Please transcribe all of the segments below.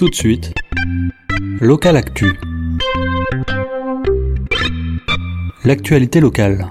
Tout de suite, Local Actu. L'actualité locale.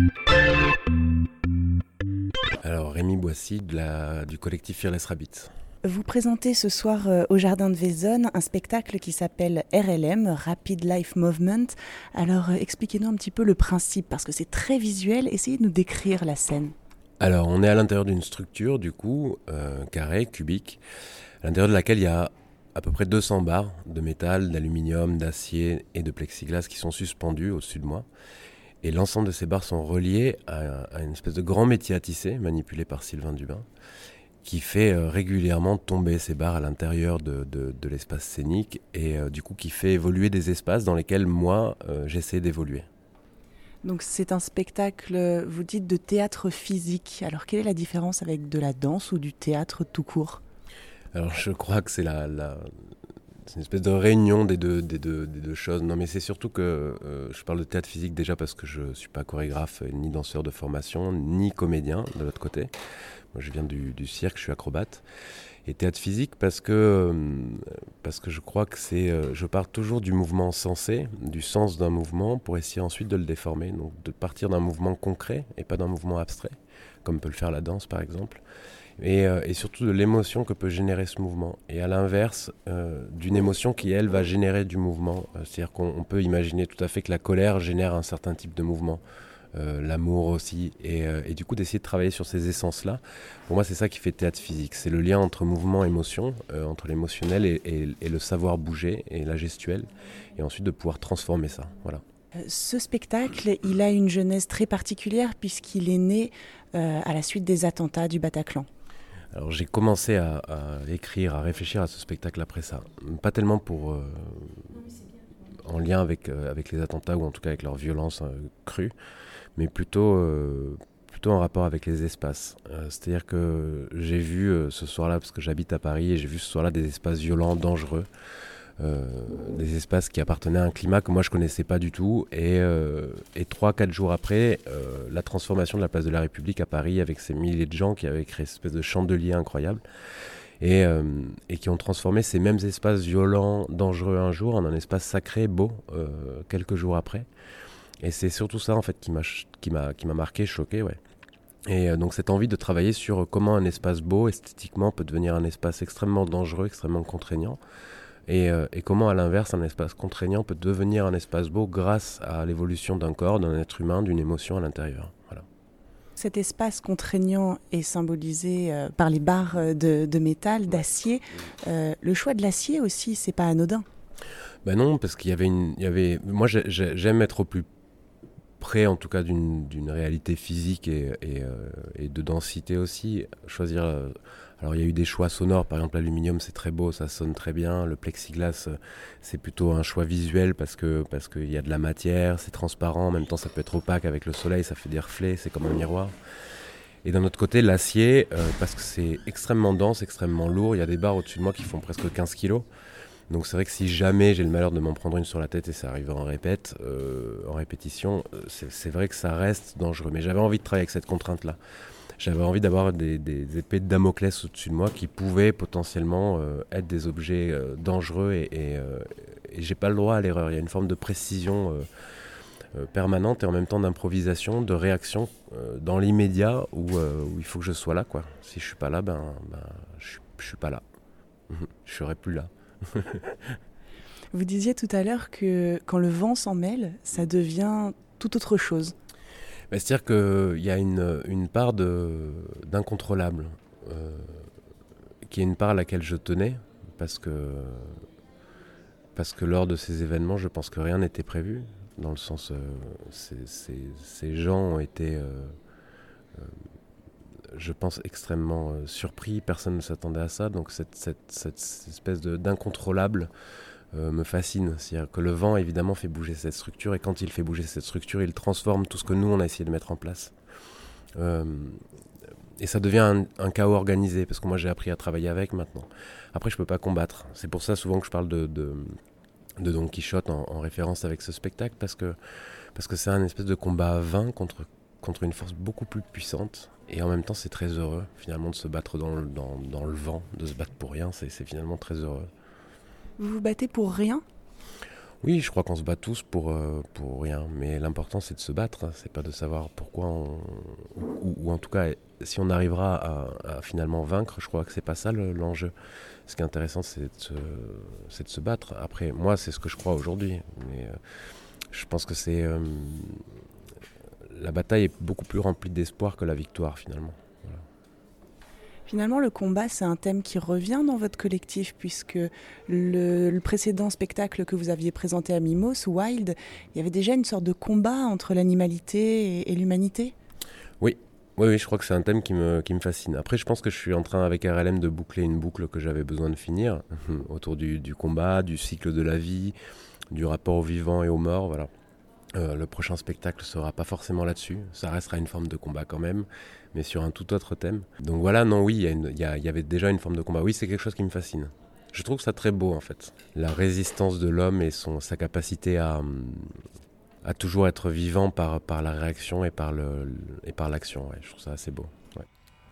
Alors Rémi Boissy du collectif Fearless Rabbit. Vous présentez ce soir au Jardin de Vézonne un spectacle qui s'appelle RLM, Rapid Life Movement. Alors expliquez-nous un petit peu le principe, parce que c'est très visuel. Essayez de nous décrire la scène. Alors on est à l'intérieur d'une structure du coup, carrée, cubique, à l'intérieur de laquelle il y a à peu près 200 barres de métal, d'aluminium, d'acier et de plexiglas qui sont suspendues au-dessus de moi. Et l'ensemble de ces barres sont reliées à une espèce de grand métier à tisser, manipulé par Sylvain Dubin, qui fait régulièrement tomber ces barres à l'intérieur de l'espace scénique et du coup qui fait évoluer des espaces dans lesquels moi j'essaie d'évoluer. Donc c'est un spectacle, vous dites, de théâtre physique. Alors quelle est la différence avec de la danse ou du théâtre tout court ? Alors je crois que c'est c'est une espèce de réunion des deux choses. Non mais c'est surtout que je parle de théâtre physique déjà parce que je ne suis pas chorégraphe ni danseur de formation, ni comédien de l'autre côté. Moi je viens du cirque, je suis acrobate. Et théâtre physique parce que je crois que je pars toujours du mouvement sensé, du sens d'un mouvement pour essayer ensuite de le déformer. Donc de partir d'un mouvement concret et pas d'un mouvement abstrait, comme peut le faire la danse par exemple. Et surtout de l'émotion que peut générer ce mouvement. Et à l'inverse, d'une émotion qui, elle, va générer du mouvement. C'est-à-dire qu'on peut imaginer tout à fait que la colère génère un certain type de mouvement. L'amour aussi. Et du coup, d'essayer de travailler sur ces essences-là, pour moi, c'est ça qui fait théâtre physique. C'est le lien entre mouvement et émotion, entre l'émotionnel et le savoir bouger et la gestuelle. Et ensuite de pouvoir transformer ça. Voilà. Ce spectacle, il a une genèse très particulière puisqu'il est né à la suite des attentats du Bataclan. Alors j'ai commencé à écrire, à réfléchir à ce spectacle après ça. Pas tellement en lien avec les attentats ou en tout cas avec leur violence crue, mais plutôt en rapport avec les espaces. C'est-à-dire que j'ai vu ce soir-là, parce que j'habite à Paris, et j'ai vu ce soir-là des espaces violents, dangereux, des espaces qui appartenaient à un climat que moi je connaissais pas du tout et 3-4 jours après la transformation de la place de la République à Paris avec ces milliers de gens qui avaient créé cette espèce de chandelier incroyable et qui ont transformé ces mêmes espaces violents, dangereux un jour en un espace sacré, beau quelques jours après. Et c'est surtout ça en fait qui m'a marqué, choqué, ouais. Et donc cette envie de travailler sur comment un espace beau esthétiquement peut devenir un espace extrêmement dangereux, extrêmement contraignant. Et comment, à l'inverse, un espace contraignant peut devenir un espace beau grâce à l'évolution d'un corps, d'un être humain, d'une émotion à l'intérieur. Voilà. Cet espace contraignant est symbolisé par les barres de métal, d'acier. Le choix de l'acier aussi, c'est pas anodin. Ben non, parce qu'il y avait... Moi, j'aime être au plus près, en tout cas, d'une réalité physique et de densité aussi. Choisir... Alors il y a eu des choix sonores, par exemple l'aluminium c'est très beau, ça sonne très bien, le plexiglas c'est plutôt un choix visuel parce qu'il y a de la matière, c'est transparent, en même temps ça peut être opaque avec le soleil, ça fait des reflets, c'est comme un miroir. Et d'un autre côté l'acier, parce que c'est extrêmement dense, extrêmement lourd, il y a des barres au-dessus de moi qui font presque 15 kilos. Donc c'est vrai que si jamais j'ai le malheur de m'en prendre une sur la tête et ça arrive en répétition, c'est vrai que ça reste dangereux. Mais j'avais envie de travailler avec cette contrainte-là. J'avais envie d'avoir des épées de Damoclès au-dessus de moi qui pouvaient potentiellement être des objets dangereux et j'ai pas le droit à l'erreur. Il y a une forme de précision permanente et en même temps d'improvisation, de réaction dans l'immédiat où il faut que je sois là, quoi. Si je suis pas là, je suis pas là. Je serai plus là. Vous disiez tout à l'heure que quand le vent s'en mêle, ça devient tout autre chose. C'est-à-dire qu'il y a une part d'incontrôlable, qui est une part à laquelle je tenais, parce que lors de ces événements, je pense que rien n'était prévu, dans le sens, ces gens ont été, je pense, extrêmement surpris, personne ne s'attendait à ça, donc cette espèce d'incontrôlable me fascine. C'est-à-dire que le vent, évidemment, fait bouger cette structure, et quand il fait bouger cette structure, il transforme tout ce que nous, on a essayé de mettre en place. Et ça devient un chaos organisé, parce que moi, j'ai appris à travailler avec maintenant. Après, je peux pas combattre. C'est pour ça, souvent, que je parle de Don Quichotte en référence avec ce spectacle, parce que c'est un espèce de combat vain contre une force beaucoup plus puissante. Et en même temps, c'est très heureux, finalement, de se battre dans le vent, de se battre pour rien. C'est finalement très heureux. Vous vous battez pour rien ? Oui, je crois qu'on se bat tous pour rien, mais l'important c'est de se battre, c'est pas de savoir pourquoi ou en tout cas si on arrivera à finalement vaincre, je crois que c'est pas ça l'enjeu. Ce qui est intéressant c'est de se battre. Après, moi c'est ce que je crois aujourd'hui, mais je pense que la bataille est beaucoup plus remplie d'espoir que la victoire finalement. Finalement, le combat, c'est un thème qui revient dans votre collectif, puisque le précédent spectacle que vous aviez présenté à Mimos, Wild, il y avait déjà une sorte de combat entre l'animalité et l'humanité. Oui, je crois que c'est un thème qui me fascine. Après, je pense que je suis en train, avec RLM, de boucler une boucle que j'avais besoin de finir, autour du combat, du cycle de la vie, du rapport au vivant et aux morts, voilà. Le prochain spectacle ne sera pas forcément là-dessus, ça restera une forme de combat quand même, mais sur un tout autre thème. Donc voilà, non, oui, il y avait déjà une forme de combat. Oui, c'est quelque chose qui me fascine. Je trouve ça très beau en fait. La résistance de l'homme et sa capacité à toujours être vivant par la réaction et par l'action. Ouais, je trouve ça assez beau. Ouais.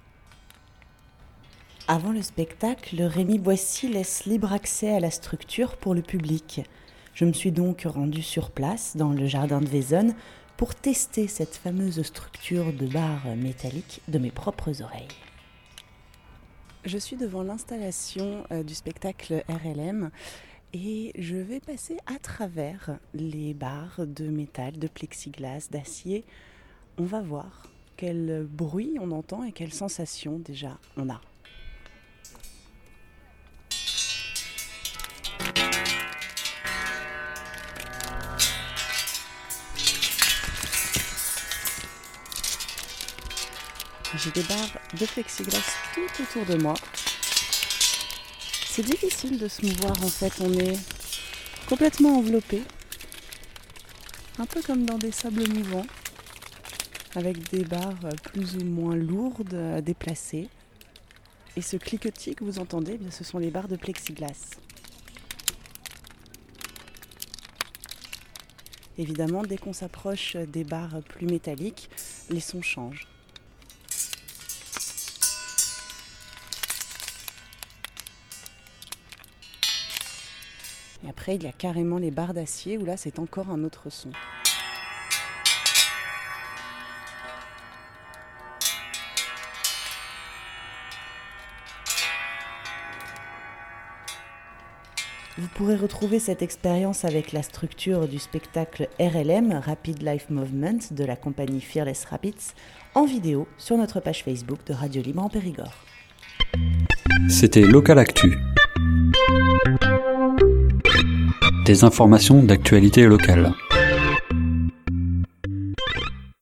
Avant le spectacle, Rémi Boissy laisse libre accès à la structure pour le public. Je me suis donc rendue sur place, dans le jardin de Vézonne, pour tester cette fameuse structure de barre métallique de mes propres oreilles. Je suis devant l'installation du spectacle RLM et je vais passer à travers les barres de métal, de plexiglas, d'acier. On va voir quel bruit on entend et quelle sensation déjà on a. J'ai des barres de plexiglas tout autour de moi. C'est difficile de se mouvoir en fait, on est complètement enveloppé, un peu comme dans des sables mouvants, avec des barres plus ou moins lourdes, déplacées. Et ce cliquetis que vous entendez, bien, ce sont les barres de plexiglas. Évidemment, dès qu'on s'approche des barres plus métalliques, les sons changent. Et après, il y a carrément les barres d'acier où là, c'est encore un autre son. Vous pourrez retrouver cette expérience avec la structure du spectacle RLM, Rapid Life Movement, de la compagnie Fearless Rabbits, en vidéo sur notre page Facebook de Radio Libre en Périgord. C'était Local Actu. Des informations d'actualité locale.